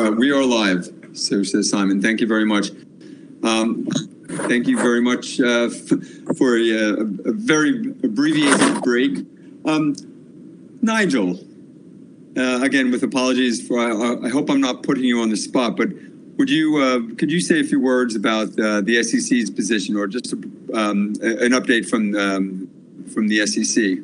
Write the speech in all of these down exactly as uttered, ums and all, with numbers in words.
Uh, we are live, so says Simon. Thank you very much. Um, thank you very much uh, for a, a very abbreviated break. Um, Nigel, uh, again, with apologies for, I, I hope I'm not putting you on the spot, but would you, uh, could you say a few words about uh, the S E C's position, or just um, an update from, um, from the S E C?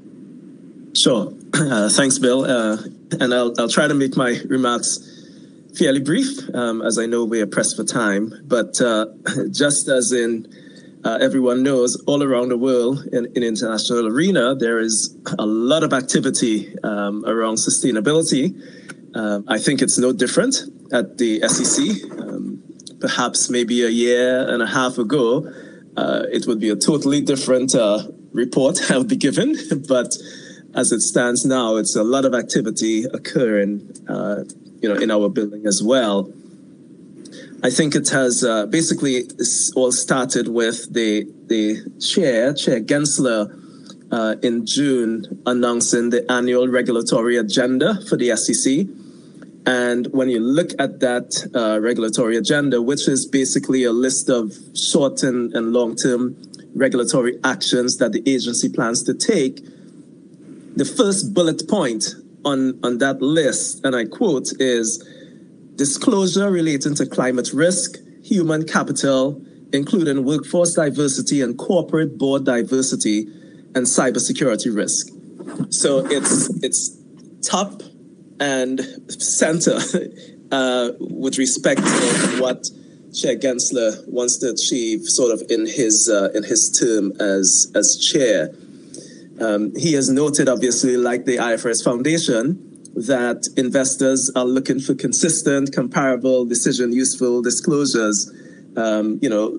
Sure. Uh, thanks, Bill. Uh, and I'll, I'll try to make my remarks fairly brief, um, as I know we are pressed for time. But uh, just as in uh, everyone knows, all around the world in, in international arena, there is a lot of activity um, around sustainability. Uh, I think it's no different at the S E C. Um, perhaps maybe a year and a half ago, uh, it would be a totally different uh, report I would be given. But as it stands now, it's a lot of activity occurring, uh, you know, in our building as well. I think it has uh, basically all started with the the chair, Chair Gensler, uh, in June announcing the annual regulatory agenda for the S E C. And when you look at that uh, regulatory agenda, which is basically a list of short and, and long-term regulatory actions that the agency plans to take, the first bullet point on, on that list, and I quote, is disclosure relating to climate risk, human capital, including workforce diversity and corporate board diversity, and cybersecurity risk. So it's it's top and center uh, with respect to what Chair Gensler wants to achieve, sort of in his uh, in his term as as chair. Um, he has noted, obviously, like the I F R S Foundation, that investors are looking for consistent, comparable, decision-useful disclosures, um, you know,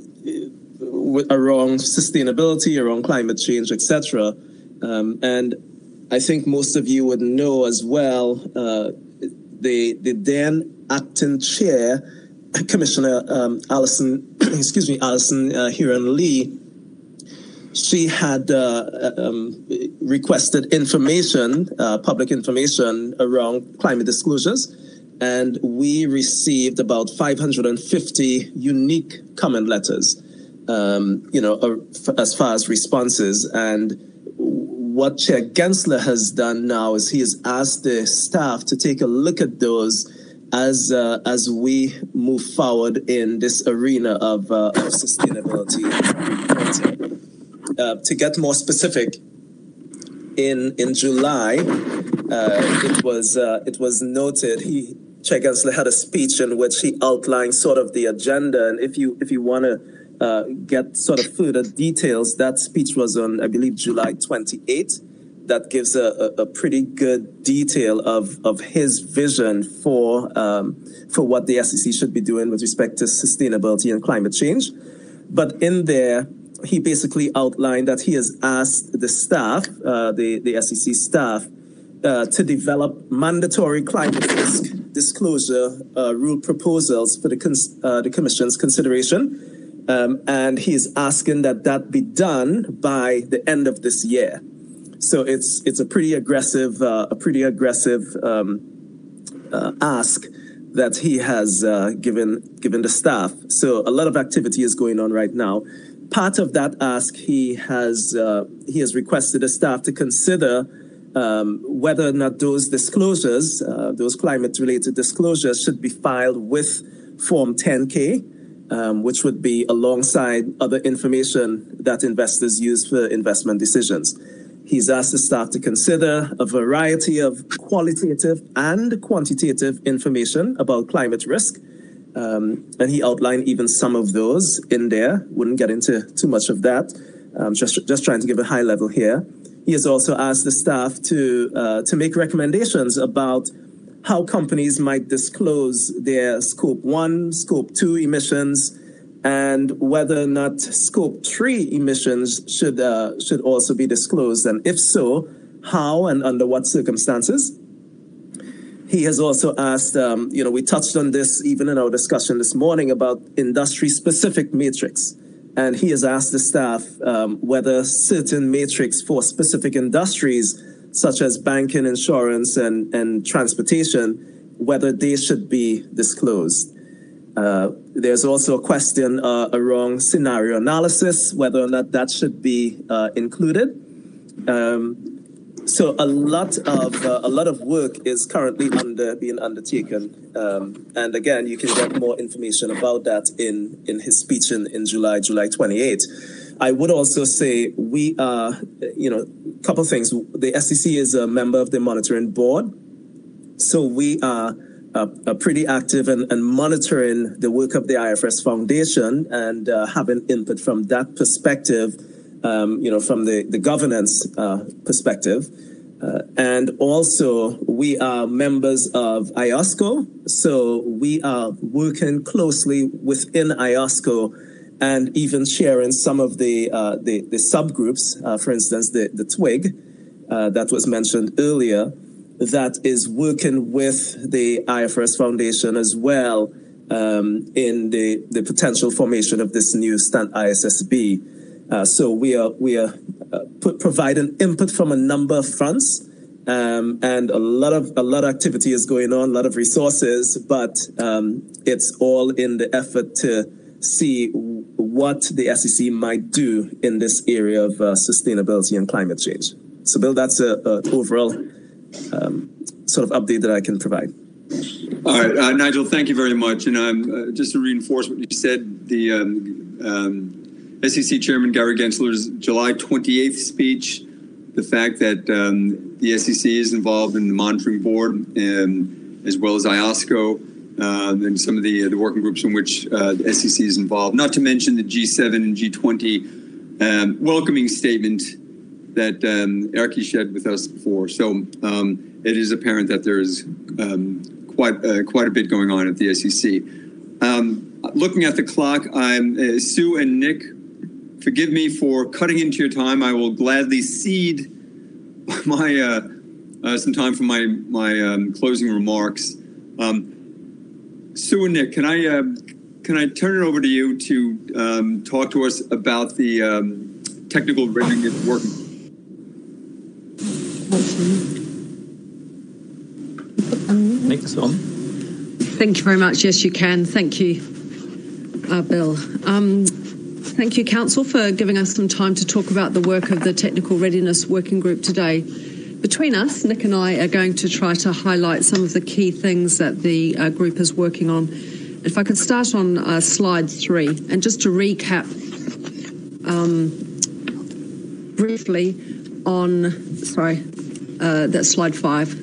around sustainability, around climate change, et cetera. Um, and I think most of you would know as well, uh, the the then acting chair, Commissioner um, Alison, excuse me, Alison uh, Huron-Lee. She had uh, um, requested information, uh, public information around climate disclosures, and we received about five hundred fifty unique comment letters, um, you know, uh, as far as responses. And what Chair Gensler has done now is he has asked the staff to take a look at those as uh, as we move forward in this arena of, uh, of sustainability reporting. Uh, to get more specific, in in July, uh, it was uh, it was noted he Chair Gensler had a speech in which he outlined sort of the agenda, and if you if you want to uh, get sort of further details, that speech was on, I believe, July twenty-eighth. That gives a, a, a pretty good detail of of his vision for um, for what the S E C should be doing with respect to sustainability and climate change. But in there, he basically outlined that he has asked the staff, uh, the, the S E C staff, uh, to develop mandatory climate risk disclosure uh, rule proposals for the, cons uh, the Commission's consideration. Um, and he is asking that that be done by the end of this year. So it's it's a pretty aggressive, uh, a pretty aggressive um, uh, ask that he has uh, given given the staff. So a lot of activity is going on right now. Part of that ask, he has uh, he has requested the staff to consider um, whether or not those disclosures, uh, those climate-related disclosures, should be filed with Form ten K, um, which would be alongside other information that investors use for investment decisions. He's asked the staff to consider a variety of qualitative and quantitative information about climate risk. Um, and he outlined even some of those in there. Wouldn't get into too much of that. Um, just, just trying to give a high level here. He has also asked the staff to, uh, to make recommendations about how companies might disclose their scope one, scope two emissions, and whether or not scope three emissions should, uh, should also be disclosed. And if so, how and under what circumstances? He has also asked, um, you know, we touched on this even in our discussion this morning about industry-specific matrix. And he has asked the staff um, whether certain matrix for specific industries, such as banking, insurance, and, and transportation, whether they should be disclosed. Uh, there's also a question uh, around scenario analysis, whether or not that should be uh, included. Um, so a lot of uh, a lot of work is currently under being undertaken, um, and again, you can get more information about that in in his speech in, in July, July twenty-eighth. I would also say we are, you know, a couple of things. The S E C is a member of the monitoring board, so we are uh, uh, pretty active and in, in monitoring the work of the I F R S Foundation and uh, having input from that perspective. Um, you know, from the, the governance uh, perspective. Uh, and also, we are members of I O S C O, so we are working closely within I O S C O and even sharing some of the, uh, the, the subgroups, uh, for instance, the, the twig uh, that was mentioned earlier, that is working with the I F R S Foundation as well um, in the, the potential formation of this new Stand I S S B. Uh, so we are we are uh, put, providing input from a number of fronts, um, and a lot of a lot of activity is going on, a lot of resources, but um, it's all in the effort to see what the S E C might do in this area of uh, sustainability and climate change. So, Bill, that's a, a overall um, sort of update that I can provide. All right, uh, Nigel, thank you very much. And um, uh, just to reinforce what you said, the um, um, S E C Chairman Gary Gensler's July twenty-eighth speech, the fact that um, the S E C is involved in the monitoring board, um, as well as I O S C O, uh, and some of the, uh, the working groups in which uh, the S E C is involved, not to mention the G seven and G twenty um, welcoming statement that um, Erkki shared with us before. So um, it is apparent that there is um, quite, uh, quite a bit going on at the S E C. Um, looking at the clock, I'm uh, Sue and Nick. Forgive me for cutting into your time. I will gladly cede my uh, uh, some time for my my um, closing remarks. Um, Sue and Nick, can I uh, can I turn it over to you to um, talk to us about the um, technical readiness working? Make this on. Thank you very much. Yes, you can. Thank you, uh, Bill. Um, Thank you, Council, for giving us some time to talk about the work of the Technical Readiness Working Group today. Between us, Nick and I are going to try to highlight some of the key things that the uh, group is working on. If I could start on uh, slide three, and just to recap um, briefly on, sorry, uh, that's slide five.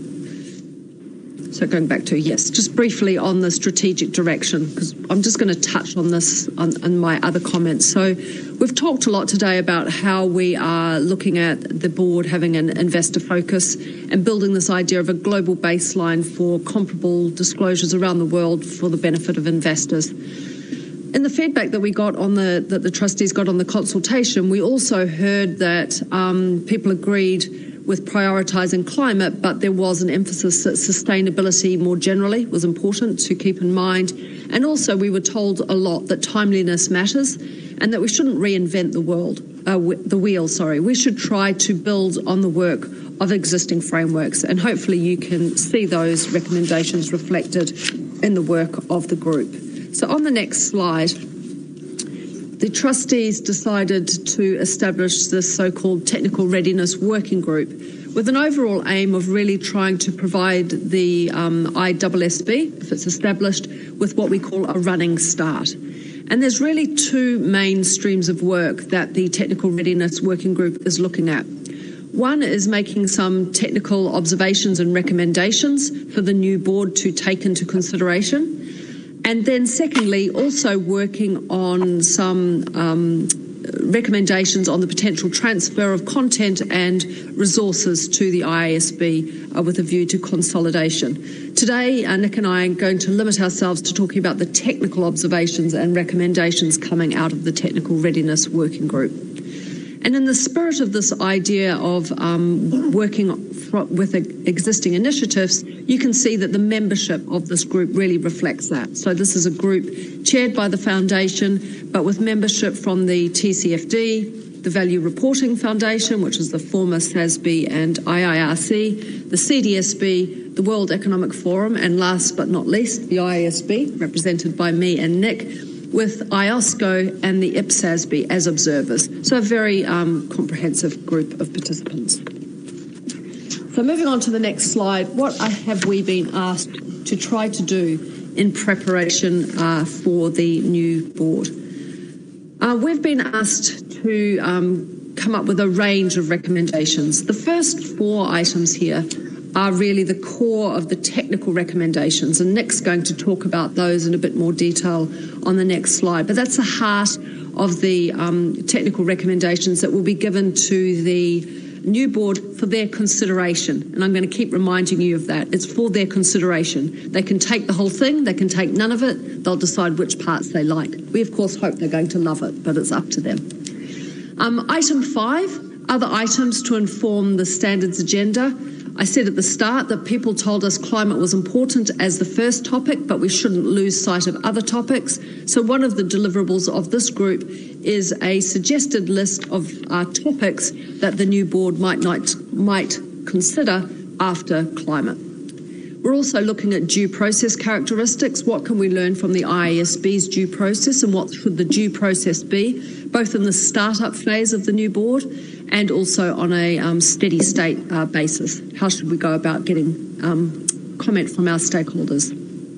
So going back to, yes, just briefly on the strategic direction, because I'm just going to touch on this on, on my other comments. So we've talked a lot today about how we are looking at the board having an investor focus and building this idea of a global baseline for comparable disclosures around the world for the benefit of investors. In the feedback that we got on the, that the trustees got on the consultation, we also heard that um, people agreed with prioritising climate, but there was an emphasis that sustainability more generally was important to keep in mind. And also we were told a lot that timeliness matters and that we shouldn't reinvent the world, uh, the wheel, sorry. We should try to build on the work of existing frameworks, and hopefully you can see those recommendations reflected in the work of the group. So on the next slide, the trustees decided to establish this so-called Technical Readiness Working Group with an overall aim of really trying to provide the um, I S S B, if it's established, with what we call a running start. And there's really two main streams of work that the Technical Readiness Working Group is looking at. One is making some technical observations and recommendations for the new board to take into consideration. And then secondly, also working on some um, recommendations on the potential transfer of content and resources to the I A S B uh, with a view to consolidation. Today, uh, Nick and I are going to limit ourselves to talking about the technical observations and recommendations coming out of the Technical Readiness Working Group. And in the spirit of this idea of um, working with existing initiatives, you can see that the membership of this group really reflects that. So this is a group chaired by the Foundation, but with membership from the T C F D, the Value Reporting Foundation, which is the former S A S B and I I R C, the C D S B, the World Economic Forum, and last but not least, the I A S B, represented by me and Nick, with I O S C O and the I P S A S B as observers. So a very um, comprehensive group of participants. So moving on to the next slide, what have we been asked to try to do in preparation uh, for the new board? Uh, we've been asked to um, come up with a range of recommendations. The first four items here are really the core of the technical recommendations, and Nick's going to talk about those in a bit more detail on the next slide. But that's the heart of the um, technical recommendations that will be given to the new board for their consideration. And I'm going to keep reminding you of that. It's for their consideration. They can take the whole thing, they can take none of it, they'll decide which parts they like. We of course hope they're going to love it, but it's up to them. Um, item five, other items to inform the standards agenda. I said at the start that people told us climate was important as the first topic, but we shouldn't lose sight of other topics. So one of the deliverables of this group is a suggested list of uh, topics that the new board might not might consider after climate. We're also looking at due process characteristics. What can we learn from the I A S B's due process, and what should the due process be, both in the start-up phase of the new board and also on a um, steady state uh, basis? How should we go about getting um, comment from our stakeholders?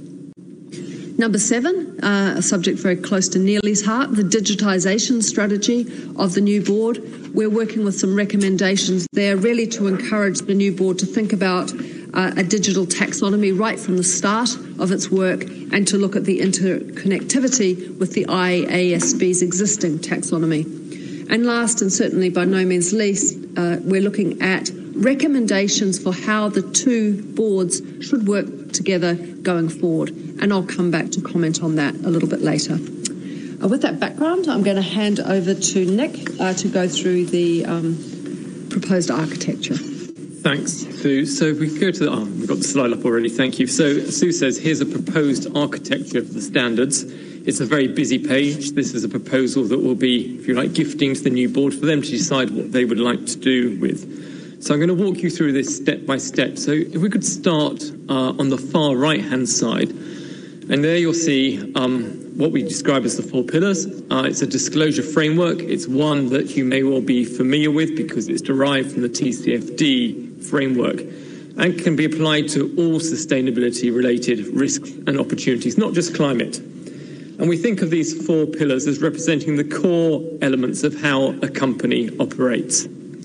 Number seven, uh, a subject very close to Neely's heart, the digitisation strategy of the new board. We're working with some recommendations there, really to encourage the new board to think about uh, a digital taxonomy right from the start of its work, and to look at the interconnectivity with the I A S B's existing taxonomy. And last, and certainly by no means least, uh, we're looking at recommendations for how the two boards should work together going forward. And I'll come back to comment on that a little bit later. Uh, with that background, I'm going to hand over to Nick uh, to go through the um, proposed architecture. Thanks, Sue. So if we go to the, oh, we've got the slide up already, thank you. So Sue says, here's a proposed architecture for the standards. It's a very busy page. This is a proposal that will be, if you like, gifting to the new board for them to decide what they would like to do with. So I'm going to walk you through this step by step. So if we could start uh, on the far right-hand side, and there you'll see um, what we describe as the four pillars. Uh, it's a disclosure framework. It's one that you may well be familiar with because it's derived from the T C F D framework and can be applied to all sustainability-related risks and opportunities, not just climate. And we think of these four pillars as representing the core elements of how a company operates.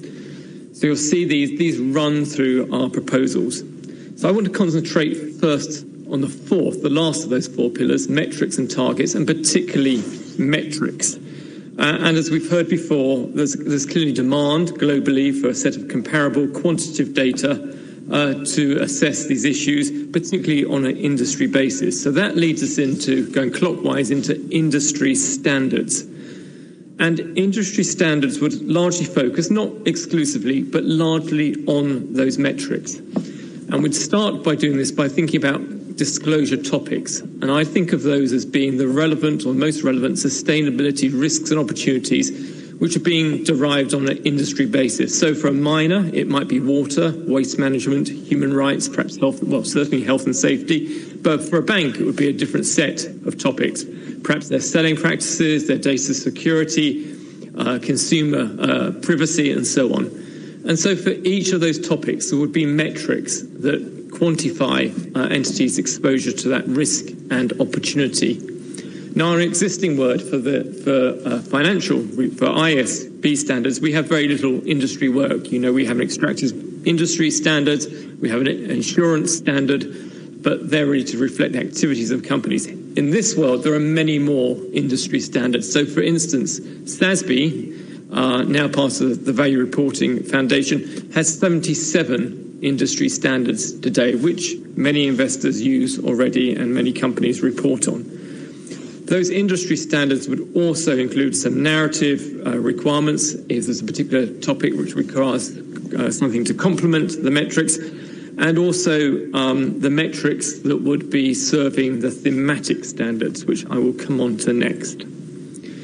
So you'll see these, these run through our proposals. So I want to concentrate first on the fourth, the last of those four pillars, metrics and targets, and particularly metrics. Uh, and as we've heard before, there's, there's clearly demand globally for a set of comparable quantitative data uh, to assess these issues, particularly on an industry basis. So that leads us into, going clockwise, into industry standards. And industry standards would largely focus, not exclusively, but largely on those metrics. And we'd start by doing this by thinking about disclosure topics. And I think of those as being the relevant or most relevant sustainability risks and opportunities which are being derived on an industry basis. So for a miner, it might be water, waste management, human rights, perhaps health, well, certainly health and safety. But for a bank, it would be a different set of topics. Perhaps their selling practices, their data security, uh, consumer uh, privacy, and so on. And so for each of those topics, there would be metrics that quantify uh, entities' exposure to that risk and opportunity. Now, our existing word for the for uh, financial, for I A S B standards, we have very little industry work. You know, we have an extractive industry standard, we have an insurance standard, but they're really to reflect the activities of companies. In this world, there are many more industry standards. So, for instance, S A S B, uh, now part of the Value Reporting Foundation, has seventy-seven industry standards today, which many investors use already and many companies report on. Those industry standards would also include some narrative uh, requirements if there's a particular topic which requires uh, something to complement the metrics, and also um, the metrics that would be serving the thematic standards, which I will come on to next.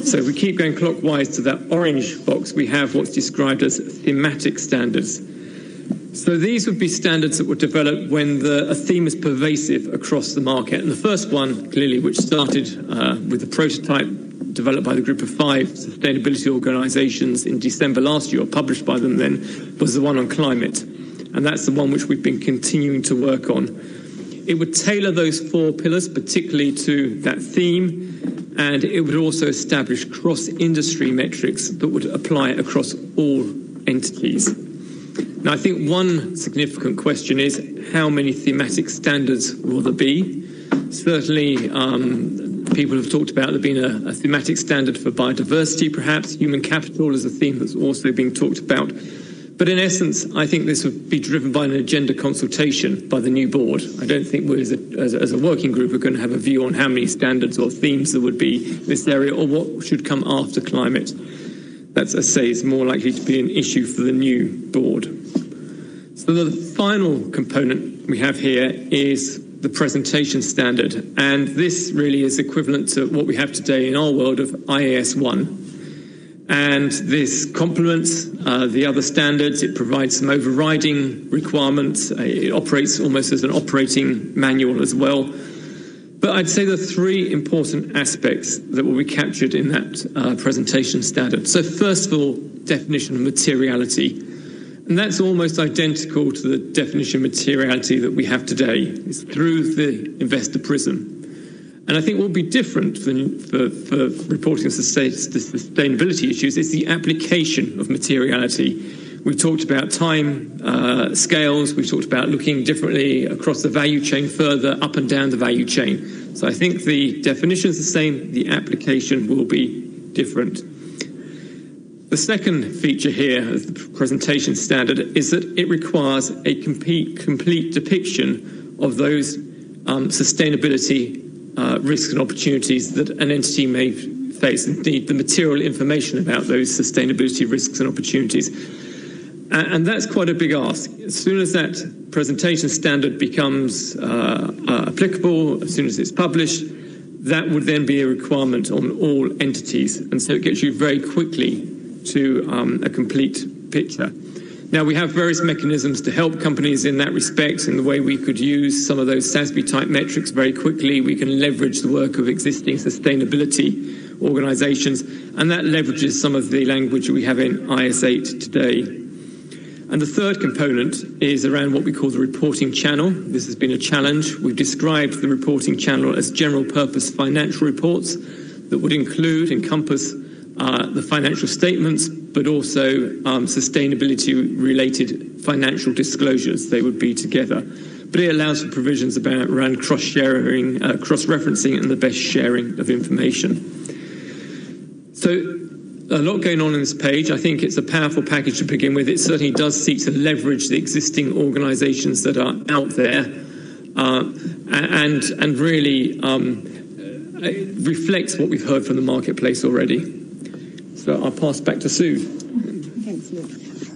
So if we keep going clockwise to that orange box, we have what's described as thematic standards. So these would be standards that were developed when the, a theme is pervasive across the market. And the first one, clearly, which started uh, with the prototype developed by the group of five sustainability organisations in December last year, or published by them then, was the one on climate. And that's the one which we've been continuing to work on. It would tailor those four pillars, particularly to that theme, and it would also establish cross-industry metrics that would apply across all entities. Now, I think one significant question is how many thematic standards will there be? Certainly, um, people have talked about there being a, a thematic standard for biodiversity, perhaps. Human capital is a theme that's also being talked about. But in essence, I think this would be driven by an agenda consultation by the new board. I don't think we as a, as a, as a working group are going to have a view on how many standards or themes there would be in this area or what should come after climate. That's, as I say, is more likely to be an issue for the new board. So the final component we have here is the presentation standard. And this really is equivalent to what we have today in our world of I A S one. And this complements uh, the other standards. It provides some overriding requirements. It operates almost as an operating manual as well. But I'd say there are three important aspects that will be captured in that uh, presentation standard. So first of all, definition of materiality. And that's almost identical to the definition of materiality that we have today. It's through the investor prism. And I think what will be different for, for, for reporting the sustainability issues is the application of materiality. We talked about time uh, scales. We talked about looking differently across the value chain, further up and down the value chain. So I think the definition is the same. The application will be different. The second feature here of the presentation standard is that it requires a complete, complete depiction of those um, sustainability Uh, risks and opportunities that an entity may face, indeed the material information about those sustainability risks and opportunities. And, and that's quite a big ask. As soon as that presentation standard becomes uh, uh, applicable, as soon as it's published, that would then be a requirement on all entities. And so it gets you very quickly to um, a complete picture. Now, we have various mechanisms to help companies in that respect, in the way we could use some of those S A S B-type metrics very quickly. We can leverage the work of existing sustainability organisations, and that leverages some of the language we have in I S eight today. And the third component is around what we call the reporting channel. This has been a challenge. We've described the reporting channel as general-purpose financial reports that would include, encompass uh, the financial statements, but also um, sustainability-related financial disclosures. They would be together. But it allows for provisions about, around cross-sharing, uh, cross-referencing and the best sharing of information. So a lot going on in this page. I think it's a powerful package to begin with. It certainly does seek to leverage the existing organisations that are out there uh, and, and really um, reflects what we've heard from the marketplace already. So I'll pass back to Sue. Thanks, Luke.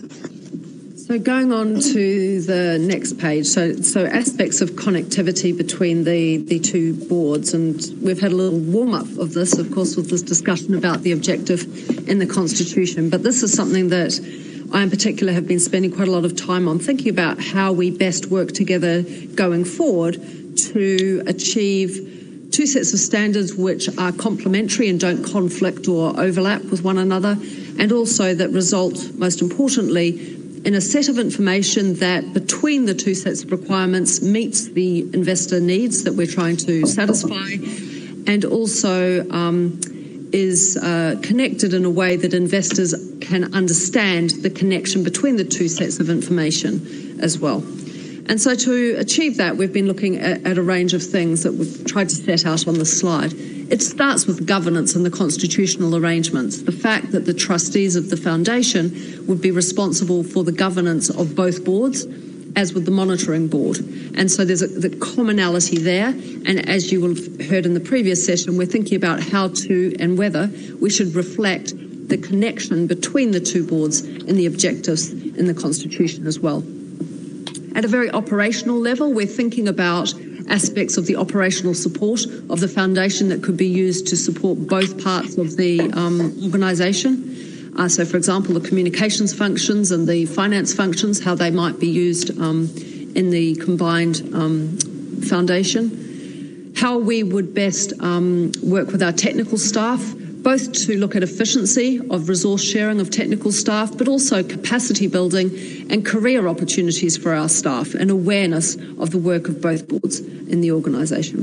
So going on to the next page, so so aspects of connectivity between the, the two boards, and we've had a little warm-up of this, of course, with this discussion about the objective in the Constitution, but this is something that I in particular have been spending quite a lot of time on, thinking about how we best work together going forward to achieve two sets of standards which are complementary and don't conflict or overlap with one another, and also that result, most importantly, in a set of information that between the two sets of requirements meets the investor needs that we're trying to satisfy, and also um, is uh, connected in a way that investors can understand the connection between the two sets of information as well. And so to achieve that, we've been looking at, at a range of things that we've tried to set out on the slide. It starts with governance and the constitutional arrangements. The fact that the trustees of the foundation would be responsible for the governance of both boards, as with the monitoring board. And so there's a, the commonality there. And as you will have heard in the previous session, we're thinking about how to and whether we should reflect the connection between the two boards in the objectives in the Constitution as well. At a very operational level, we're thinking about aspects of the operational support of the foundation that could be used to support both parts of the um, organisation. Uh, so, for example, the communications functions and the finance functions, how they might be used um, in the combined um, foundation. How we would best um, work with our technical staff, both to look at efficiency of resource sharing of technical staff, but also capacity building and career opportunities for our staff and awareness of the work of both boards in the organisation.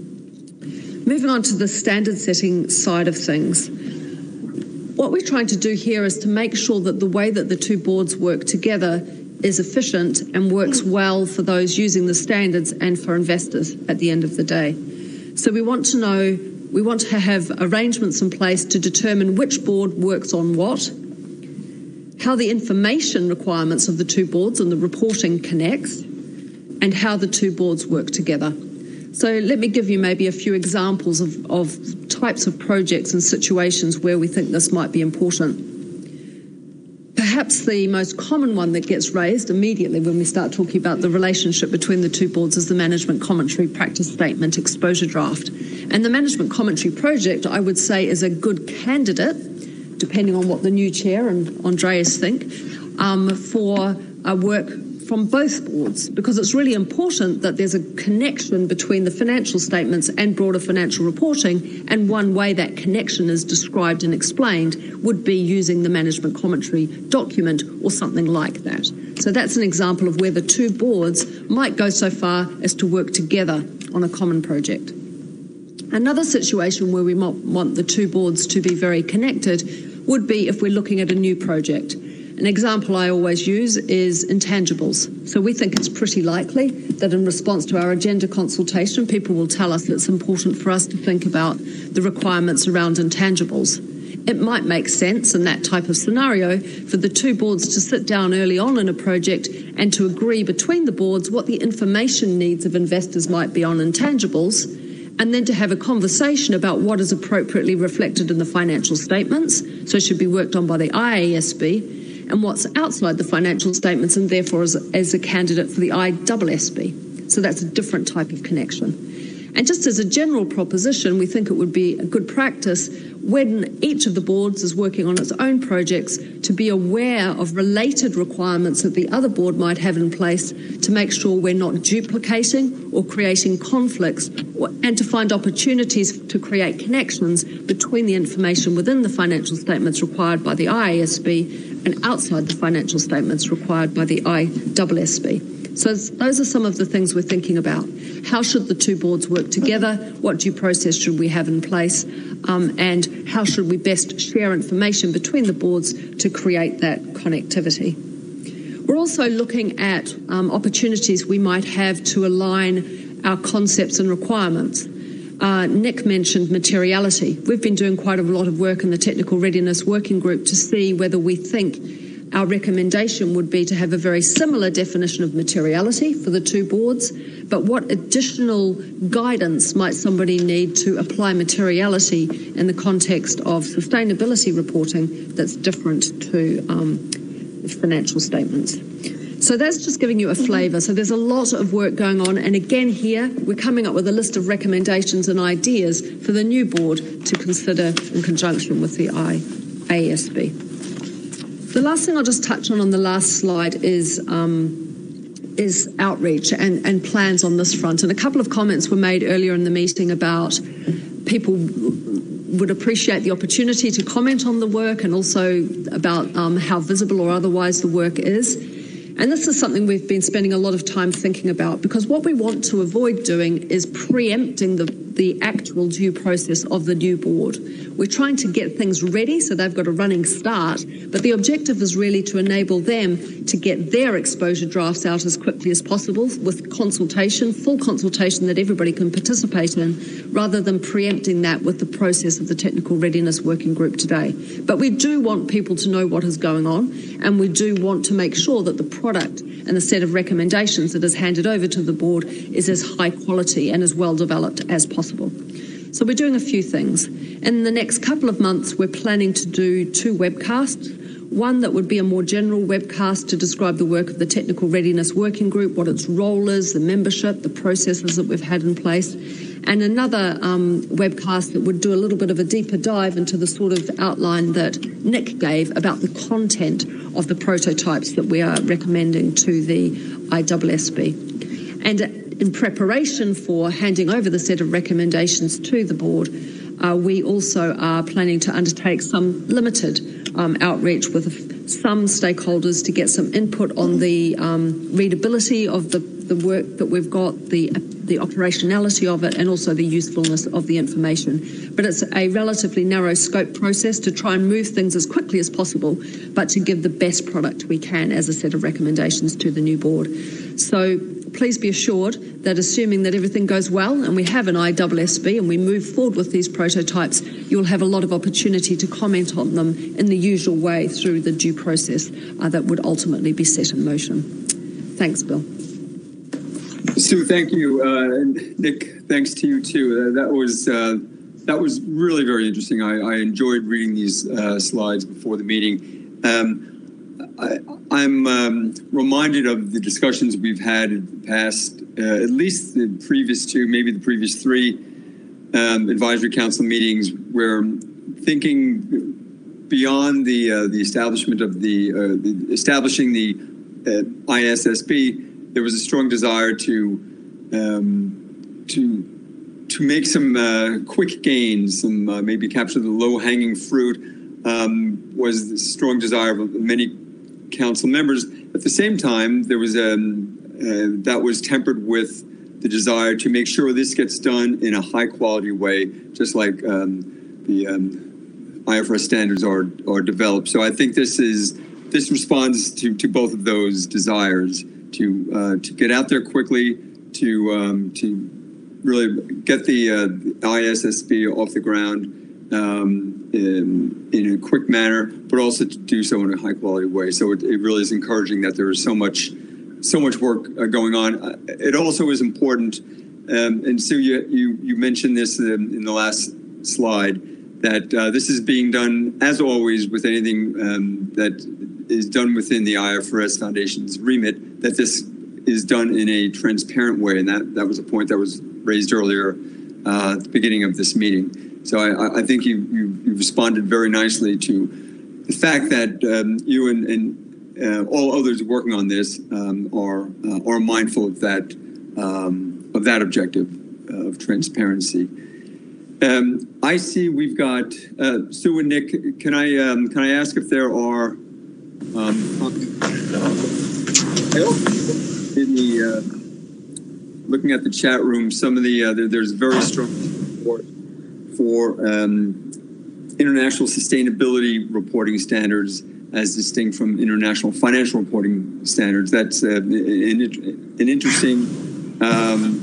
Moving on to the standard setting side of things. What we're trying to do here is to make sure that the way that the two boards work together is efficient and works well for those using the standards and for investors at the end of the day. So we want to know, we want to have arrangements in place to determine which board works on what, how the information requirements of the two boards and the reporting connects, and how the two boards work together. So let me give you maybe a few examples of, of types of projects and situations where we think this might be important. Perhaps the most common one that gets raised immediately when we start talking about the relationship between the two boards is the management commentary, practice statement, exposure draft. And the management commentary project, I would say, is a good candidate, depending on what the new chair and Andreas think, um, for uh, work from both boards, because it's really important that there's a connection between the financial statements and broader financial reporting, and one way that connection is described and explained would be using the management commentary document or something like that. So that's an example of where the two boards might go so far as to work together on a common project. Another situation where we might want the two boards to be very connected would be if we're looking at a new project. An example I always use is intangibles. So we think it's pretty likely that in response to our agenda consultation, people will tell us that it's important for us to think about the requirements around intangibles. It might make sense in that type of scenario for the two boards to sit down early on in a project and to agree between the boards what the information needs of investors might be on intangibles, and then to have a conversation about what is appropriately reflected in the financial statements, so it should be worked on by the I A S B, and what's outside the financial statements and therefore as, as a candidate for the I S S B. So that's a different type of connection. And just as a general proposition, we think it would be a good practice when each of the boards is working on its own projects to be aware of related requirements that the other board might have in place to make sure we're not duplicating or creating conflicts, or, and to find opportunities to create connections between the information within the financial statements required by the I A S B and outside the financial statements required by the I S S B. So those are some of the things we're thinking about. How should the two boards work together? What due process should we have in place? Um, and how should we best share information between the boards to create that connectivity? We're also looking at um, opportunities we might have to align our concepts and requirements. Uh, Nick mentioned materiality. We've been doing quite a lot of work in the Technical Readiness Working Group to see whether we think our recommendation would be to have a very similar definition of materiality for the two boards, but what additional guidance might somebody need to apply materiality in the context of sustainability reporting that's different to um, financial statements. So that's just giving you a flavour. So there's a lot of work going on, and again here we're coming up with a list of recommendations and ideas for the new board to consider in conjunction with the I A S B. The last thing I'll just touch on on the last slide is um, is outreach and, and plans on this front. And a couple of comments were made earlier in the meeting about people would appreciate the opportunity to comment on the work, and also about um, how visible or otherwise the work is. And this is something we've been spending a lot of time thinking about, because what we want to avoid doing is preempting the, the actual due process of the new board. We're trying to get things ready so they've got a running start, but the objective is really to enable them to get their exposure drafts out as quickly as possible with consultation, full consultation that everybody can participate in, rather than preempting that with the process of the Technical Readiness Working Group today. But we do want people to know what is going on, and we do want to make sure that the product and the set of recommendations that is handed over to the board is as high quality and as well developed as possible. So we're doing a few things. In the next couple of months, we're planning to do two webcasts. One that would be a more general webcast to describe the work of the Technical Readiness Working Group, what its role is, the membership, the processes that we've had in place. And another um, webcast that would do a little bit of a deeper dive into the sort of outline that Nick gave about the content of the prototypes that we are recommending to the I S S B. And in preparation for handing over the set of recommendations to the board, uh, we also are planning to undertake some limited um, outreach with some stakeholders to get some input on the um, readability of the, the work that we've got, the the operationality of it, and also the usefulness of the information. But it's a relatively narrow scope process to try and move things as quickly as possible, but to give the best product we can as a set of recommendations to the new board. So please be assured that assuming that everything goes well and we have an I S S B and we move forward with these prototypes, you'll have a lot of opportunity to comment on them in the usual way through the due process uh, that would ultimately be set in motion. Thanks, Bill. Sue, thank you. Uh, and Nick, thanks to you too. Uh, that was uh, that was really very interesting. I, I enjoyed reading these uh, slides before the meeting. Um, I, I'm um, reminded of the discussions we've had in the past, uh, at least the previous two, maybe the previous three um, advisory council meetings, where thinking beyond the uh, the establishment of the, uh, the establishing the uh, I S S B. There was a strong desire to um, to to make some uh, quick gains, some uh, maybe capture the low-hanging fruit. Um, was the strong desire of many council members. At the same time, there was um, uh, that was tempered with the desire to make sure this gets done in a high-quality way, just like um, the um, I F R S standards are are developed. So I think this is this responds to to both of those desires. To uh, to get out there quickly, to um, to really get the, uh, the I S S B off the ground um, in, in a quick manner, but also to do so in a high quality way. So it, it really is encouraging that there is so much so much work uh, going on. Uh, it also is important, um, and Sue, you, you you mentioned this in, in the last slide, that uh, this is being done as always with anything um, that is done within the I F R S Foundation's remit, that this is done in a transparent way. And that, that was a point that was raised earlier uh, at the beginning of this meeting. So I, I think you, you, you responded very nicely to the fact that um, you and, and uh, all others working on this um, are uh, are mindful of that um, of that objective uh, of transparency. Um, I see we've got uh, Sue and Nick. Can I um, can I ask if there are um, in the uh, looking at the chat room, some of the uh, there, there's very strong support for um, international sustainability reporting standards as distinct from international financial reporting standards. That's uh, an, an interesting um,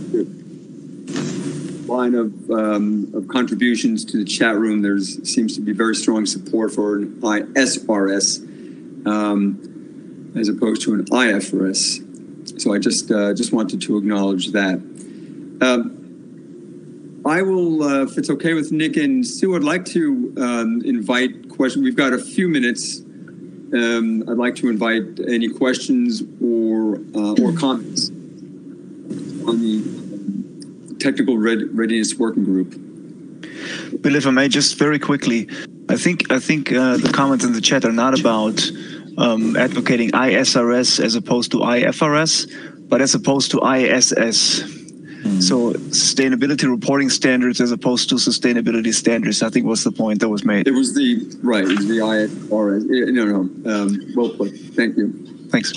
line of, um, of contributions to the chat room. There seems to be very strong support for an I S R S um, as opposed to an I F R S. So I just uh, just wanted to acknowledge that. Um, I will, uh, if it's okay with Nick and Sue, I'd like to um, invite questions. We've got a few minutes. Um, I'd like to invite any questions or uh, or comments on the Technical Readiness Working Group. Bill, if I may, just very quickly, I think I think uh, the comments in the chat are not about um, advocating I S R S as opposed to I F R S, but as opposed to I S S. Mm. So sustainability reporting standards as opposed to sustainability standards, I think was the point that was made. It was the, right, it was the I S R S. No, no, um, well put. Thank you. Thanks.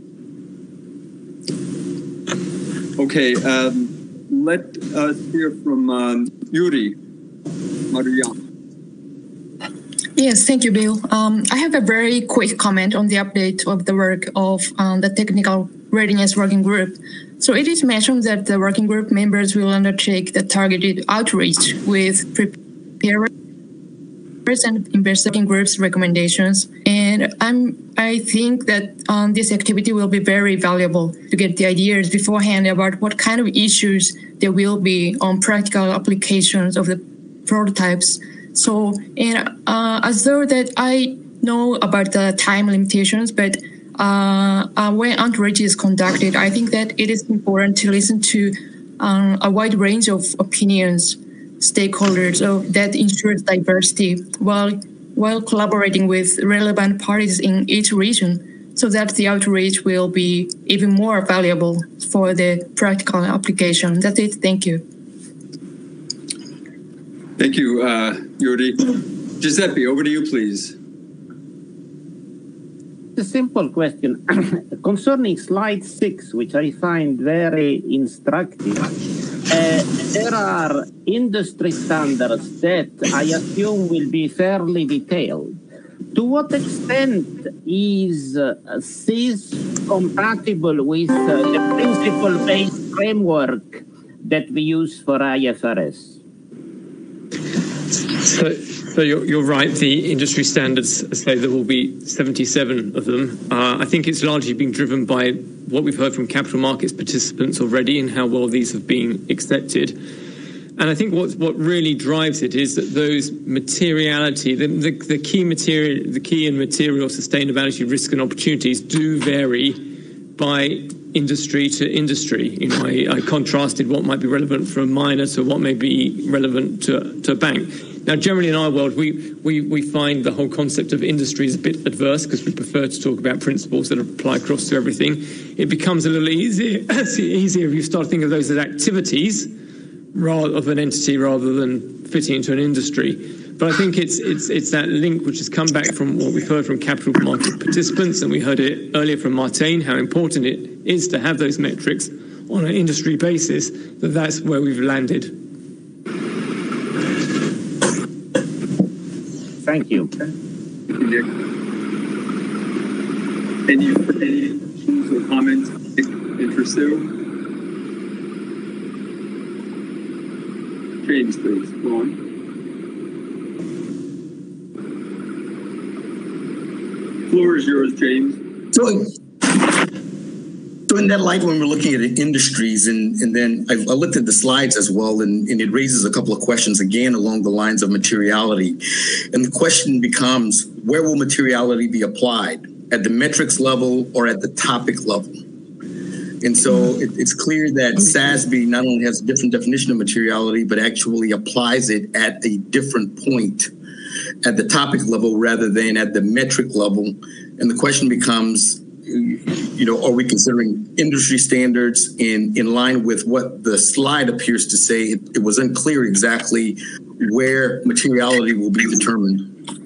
Okay, um, let us hear from um, Yuri Marian. Yes, thank you, Bill. Um, I have a very quick comment on the update of the work of um, the Technical Readiness Working Group. So it is mentioned that the working group members will undertake the targeted outreach with preparers and investing groups recommendations. And I'm, I think that um, this activity will be very valuable to get the ideas beforehand about what kind of issues there will be on practical applications of the prototypes. So, and uh, as though that I know about the time limitations, but uh, uh, when outreach is conducted, I think that it is important to listen to um, a wide range of opinions, stakeholders, so that ensures diversity while while collaborating with relevant parties in each region, so that the outreach will be even more valuable for the practical application. That's it. Thank you. Thank you, uh, Jordi. Giuseppe, over to you, please. A simple question concerning slide six, which I find very instructive. Uh, there are industry standards that I assume will be fairly detailed. To what extent is uh, C I S compatible with uh, the principle-based framework that we use for I F R S? So, so you're, you're right. The industry standards say there will be seventy-seven of them. Uh, I think it's largely been driven by what we've heard from capital markets participants already and how well these have been accepted. And I think what what really drives it is that those materiality, the, the, the key material, the key and material sustainability risks and opportunities do vary by industry to industry. You know, I, I contrasted what might be relevant for a miner to what may be relevant to, to a bank. Now, generally in our world, we, we, we find the whole concept of industry is a bit adverse because we prefer to talk about principles that apply across to everything. It becomes a little easier, easier if you start thinking of those as activities rather of an entity rather than fitting into an industry. But I think it's it's it's that link which has come back from what we've heard from capital market participants, and we heard it earlier from Martijn, how important it is to have those metrics on an industry basis, that that's where we've landed. Thank you. Any, any questions or comments for Sue? James, please, go on. Floor is yours, James. So, so in that light, when we're looking at industries, and, and then I, I looked at the slides as well, and, and it raises a couple of questions again along the lines of materiality. And the question becomes, where will materiality be applied? At the metrics level or at the topic level? And so it, it's clear that S A S B not only has a different definition of materiality, but actually applies it at a different point at the topic level rather than at the metric level. And the question becomes, you know, are we considering industry standards in, in line with what the slide appears to say? It, it was unclear exactly where materiality will be determined.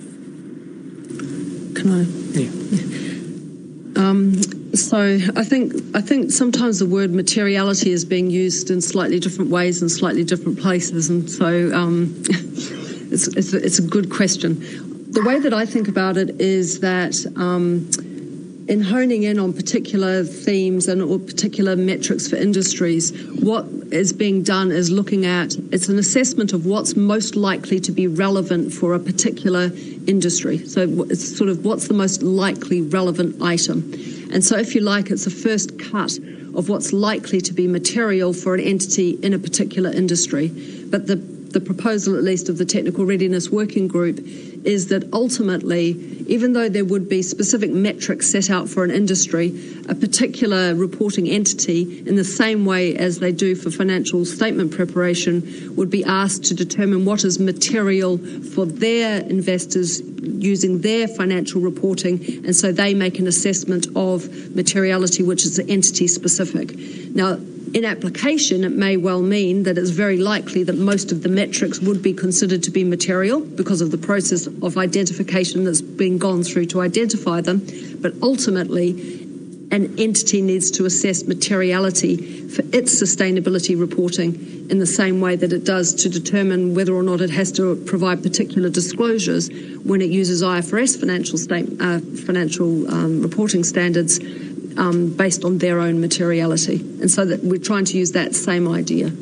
Can I? Yeah. Um, so I think I think sometimes the word materiality is being used in slightly different ways in slightly different places, and so um, it's, it's it's a good question. The way that I think about it is that um, in honing in on particular themes and or particular metrics for industries, what is being done is looking at, it's an assessment of what's most likely to be relevant for a particular industry. So it's sort of what's the most likely relevant item. And so if you like, it's a first cut of what's likely to be material for an entity in a particular industry. But the, the proposal, at least of the Technical Readiness Working Group, is that ultimately, even though there would be specific metrics set out for an industry, a particular reporting entity, in the same way as they do for financial statement preparation, would be asked to determine what is material for their investors using their financial reporting, and so they make an assessment of materiality, which is entity specific. Now, in application, it may well mean that it's very likely that most of the metrics would be considered to be material because of the process of identification that's been gone through to identify them. But ultimately, an entity needs to assess materiality for its sustainability reporting in the same way that it does to determine whether or not it has to provide particular disclosures when it uses I F R S financial, state, uh, financial um, reporting standards Um, based on their own materiality. And so that we're trying to use that same idea.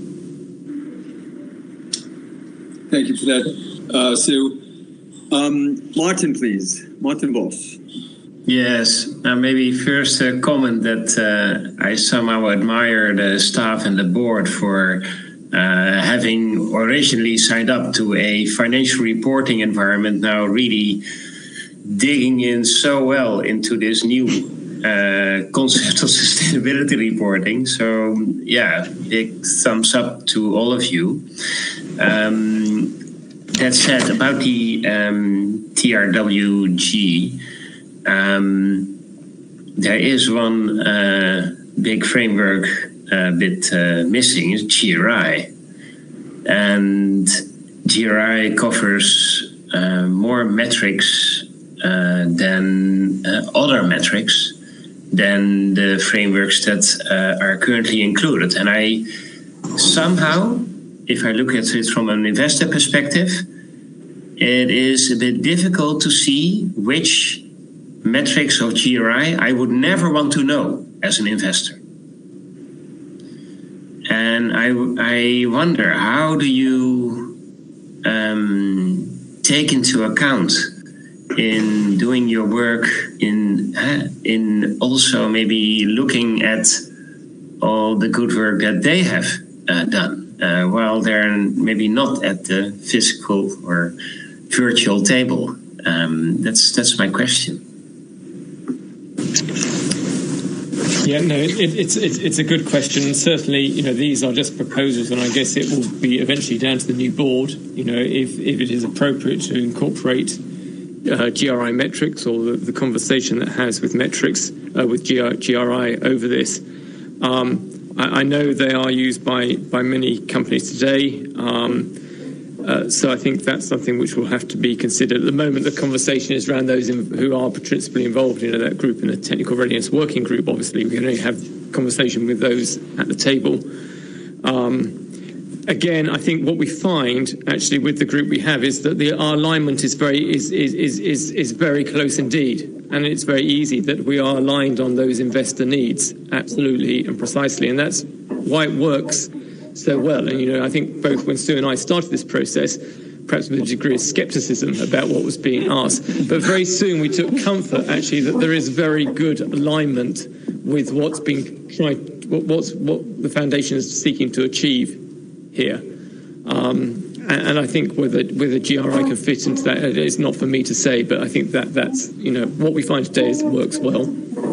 Thank you for that, uh, Sue. Um, Martin, please. Martin Bos. Yes, uh, maybe first a comment that uh, I somehow admire the staff and the board for uh, having originally signed up to a financial reporting environment, now really digging in so well into this new uh, concept of sustainability reporting. So yeah, big thumbs up to all of you. Um, that said, about the um, T R W G, um, there is one uh, big framework uh, bit uh, missing, is G R I. And G R I covers uh, more metrics uh, than uh, other metrics than the frameworks that uh, are currently included. And I somehow, if I look at it from an investor perspective, it is a bit difficult to see which metrics of G R I I would never want to know as an investor. And I, I wonder, how do you um, take into account in doing your work, in uh, in also maybe looking at all the good work that they have uh, done, uh, while they're maybe not at the physical or virtual table? Um, that's that's my question. Yeah, no, it, it's it's it's a good question. And certainly, you know, these are just proposals, and I guess it will be eventually down to the new board. You know, if if it is appropriate to incorporate uh, G R I metrics, or the, the conversation that has with metrics uh, with G R, G R I over this. Um, I, I know they are used by by many companies today. Um, Uh, so I think that's something which will have to be considered. At the moment, the conversation is around those in, who are principally involved in you know, that group, in the technical readiness working group. Obviously, we can only have conversation with those at the table. Um, again, I think what we find actually with the group we have is that the, our alignment is very is, is is is is very close indeed, and it's very easy that we are aligned on those investor needs absolutely and precisely, and that's why it works so well. And, you know, I think both when Sue and I started this process, perhaps with a degree of skepticism about what was being asked, but very soon we took comfort, actually, that there is very good alignment with what's being tried, what, what's, what the foundation is seeking to achieve here. Um, and, and I think whether, whether G R I can fit into that, it's not for me to say, but I think that that's, you know, what we find today is works well.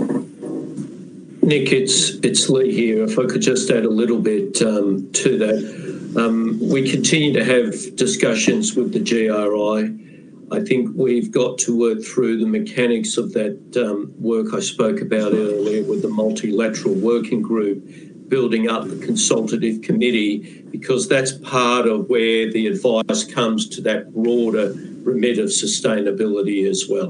Nick, it's it's Lee here. If I could just add a little bit um, to that. Um, we continue to have discussions with the G R I. I think we've got to work through the mechanics of that um, work I spoke about earlier with the multilateral working group, building up the consultative committee, because that's part of where the advice comes to that broader remit of sustainability as well.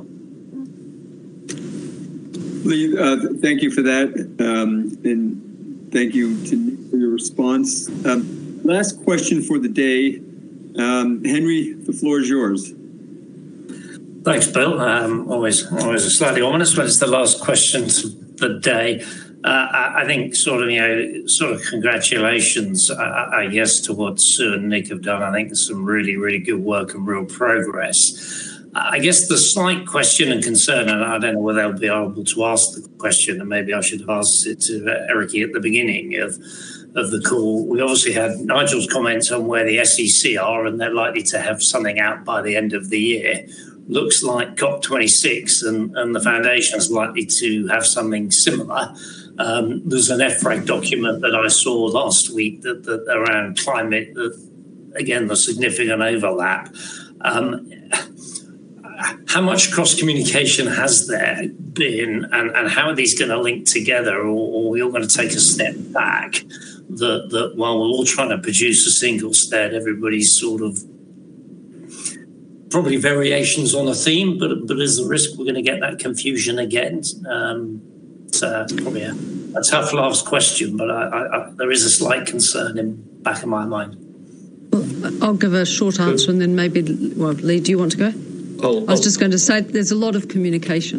Lee, uh, thank you for that, um, and thank you to Nick for your response. Um, last question for the day. Um, Henry, the floor is yours. Thanks, Bill. Um, always, always slightly ominous, but it's the last question of the day. Uh, I, I think sort of, you know, sort of congratulations, I, I guess, to what Sue and Nick have done. I think there's some really, really good work and real progress. I guess the slight question and concern, and I don't know whether I'll be able to ask the question, and maybe I should have asked it to Eric at the beginning of, of the call. We obviously had Nigel's comments on where the S E C are, and they're likely to have something out by the end of the year. Looks like COP twenty-six and, and the foundation is likely to have something similar. Um, there's an F R A G document that I saw last week that, that around climate, that, again, the significant overlap. Um, How much cross-communication has there been, and, and how are these going to link together, or, or are we all going to take a step back, that, that while we're all trying to produce a single stead, everybody's sort of probably variations on a theme, but, but is the risk we're going to get that confusion again? Um, so that's probably a, a tough last question, but I, I, I, there is a slight concern in the back of my mind. Well, I'll give a short answer, and then maybe, well, Lee, do you want to go? Oh, I was just going to say there's a lot of communication.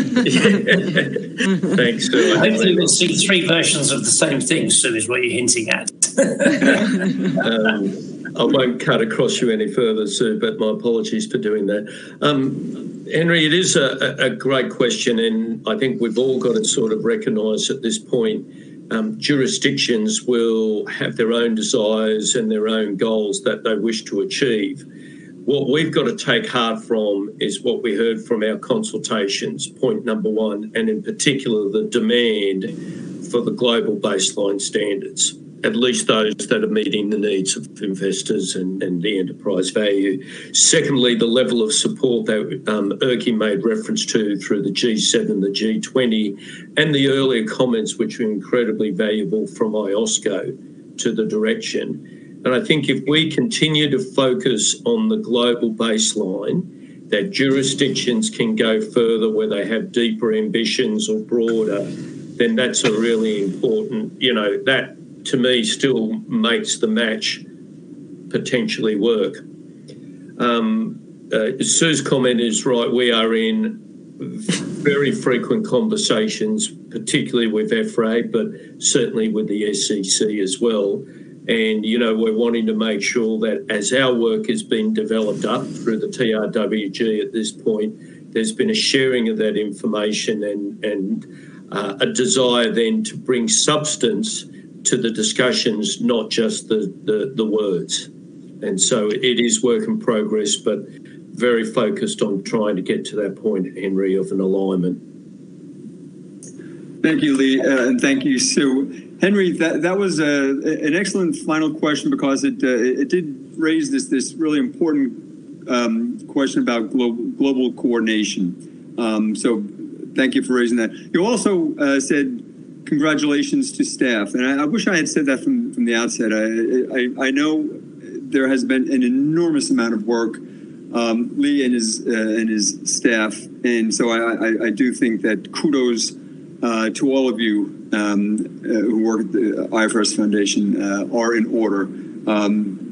Thanks. Sue. Hopefully we'll see three versions of the same thing, Sue, is what you're hinting at. um, I won't cut across you any further, Sue, but my apologies for doing that. Um, Henry, it is a, a great question, and I think we've all got to sort of recognise at this point um, jurisdictions will have their own desires and their own goals that they wish to achieve. what we've got to take heart from is what we heard from our consultations, point number one, and in particular the demand for the global baseline standards, at least those that are meeting the needs of investors and, and the enterprise value. Secondly, the level of support that um, Erkki made reference to through the G seven, the G twenty, and the earlier comments, which were incredibly valuable from I O S C O to the direction. And I think if we continue to focus on the global baseline, that jurisdictions can go further where they have deeper ambitions or broader, then that's a really important, you know, that to me still makes the match potentially work. Um, uh, Sue's comment is right. We are in very frequent conversations, particularly with E F R A, but certainly with the S E C as well. And, you know, we're wanting to make sure that as our work has been developed up through the T R W G at this point, there's been a sharing of that information and, and uh, a desire then to bring substance to the discussions, not just the, the, the words. And so it is work in progress, but very focused on trying to get to that point, Henry, of an alignment. Thank you, Lee, uh, and thank you, Sue. Henry, that, that was a, an excellent final question because it, uh, it did raise this, this really important um, question about global, global coordination. Um, so thank you for raising that. You also uh, said congratulations to staff, and I, I wish I had said that from, from the outset. I, I, I know there has been an enormous amount of work, um, Lee and his, uh, and his staff, and so I, I, I do think that kudos uh, to all of you um, uh, who work at the I F R S Foundation uh, are in order. Um,